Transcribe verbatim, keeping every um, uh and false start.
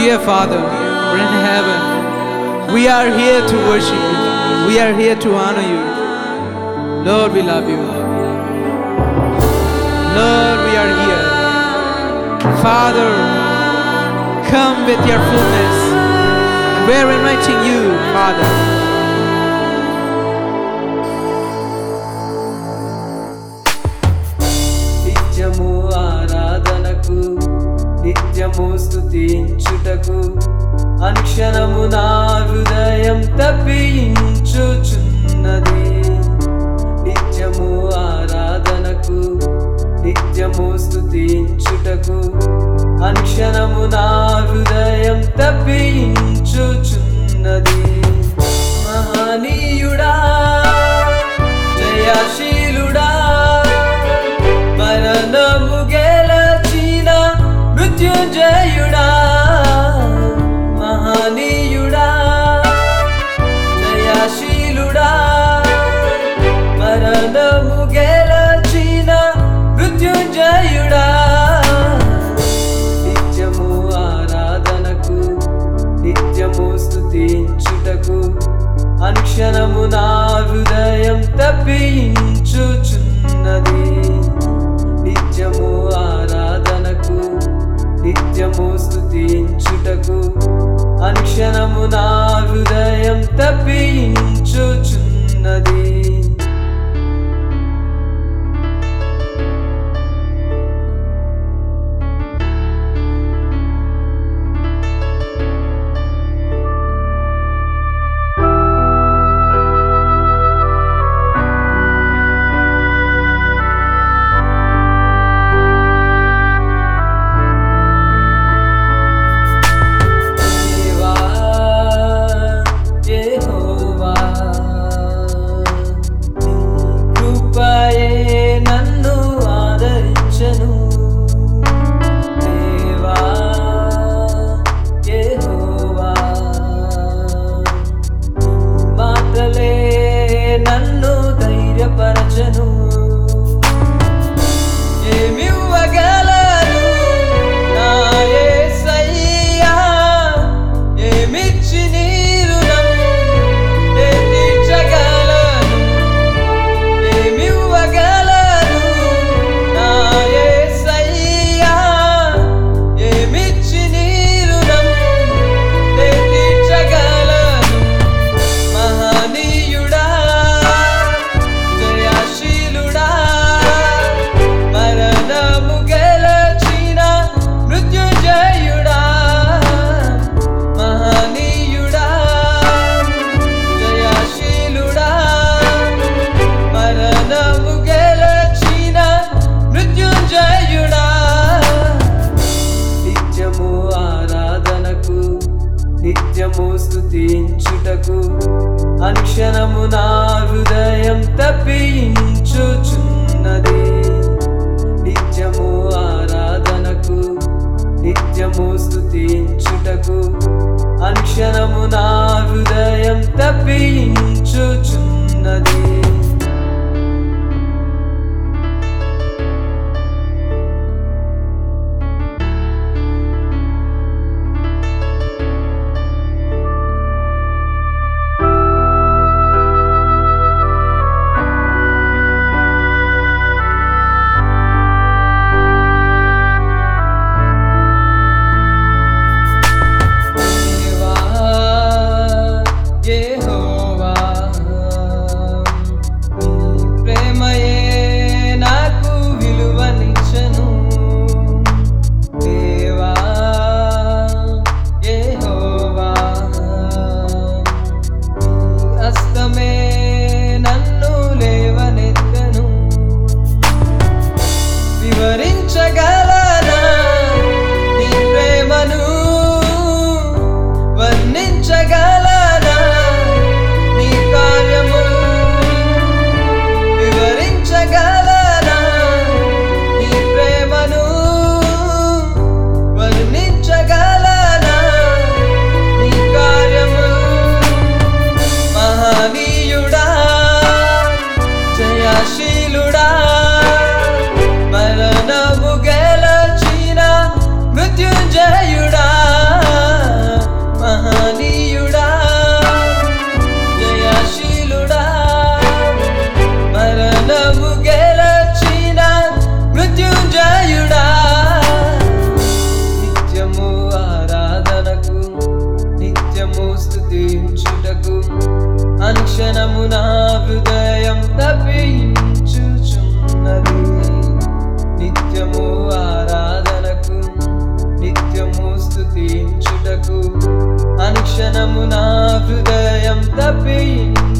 Dear Father, we're in heaven. We are here to worship you. We are here to honor you. Lord, we love you. Lord, we are here. Father, come with your fullness. And we're inviting you, Father. నిత్యము ఆరాధనకు నిత్యము స్తుతించుటకు అనుక్షణము నా హృదయం తప్పించుచున్నది. నిత్యము ఆరాధనకు నిత్యము స్తుతించుటకు అనుక్షణము నా హృదయం తప్పించుచున్నది. మహనీయుడా, జయశీలుడా, మరణము గెలచిన మృత్యుంజయుడా, మహనీయుడా, జయశీలుడా, మరణము గెలచిన మృత్యుంజయుడా, నిత్యము ఆరాధనకు నిత్యము స్తుతించుటకు అనుక్షణము నా హృదయం తప్పించుచున్నది. నిత్యము ఆరాధనకు నిత్యము స్తుతించుటకు అనుక్షణము నా హృదయం తప్పించుచున్నది. నన్ను ధైర్యపరచను. ఏమివ్వగలను నా యేసయ్యా, ఏమిచ్చి నీ రుణం నే తీర్చగలను. ఏమివ్వగలను నా యేసయ్యా, ఏమిచ్చి నీ రుణం నే తీర్చగలను. మహనీయుడా, జయశీలుడా, మరణము గెలచిన మృత్యుంజయుడా, మహనీయుడా, జయశీలుడా, మరణము గెలచిన మృత్యుంజయుడా, నిత్యము ఆరాధనకు నిత్యము స్తుతించుటకు అనుక్షణము నా హృదయం తప్పించుచున్నది. నిత్యము ఆరాధనకు నిత్యము స్తుతించుటకు అనుక్షణము నా హృదయం తప్పించుచున్నది. అనుక్షణము నా హృదయం తప్పించుటకు